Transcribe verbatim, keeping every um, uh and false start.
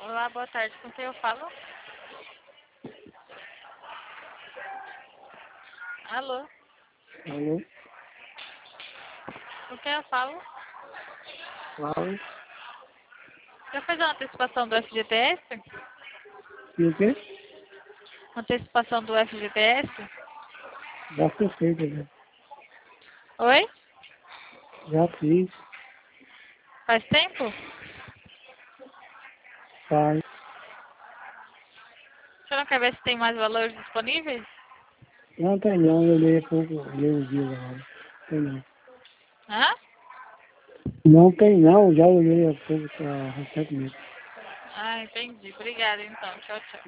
Olá, boa tarde. Com quem eu falo? Alô? Alô? Com quem eu falo? Fala. Já fez a antecipação do F G T S? E o quê? Antecipação do F G T S? Já foi feito, já. Oi? Já fiz. Faz tempo? Faz. Você não quer ver se tem mais valores disponíveis? Não tem não, eu olhei há pouco, olhei uns dias agora. Tem não. Hã? Não tem não, já olhei há pouco, tá, recentemente. Ah, entendi. Obrigada então. Tchau, tchau.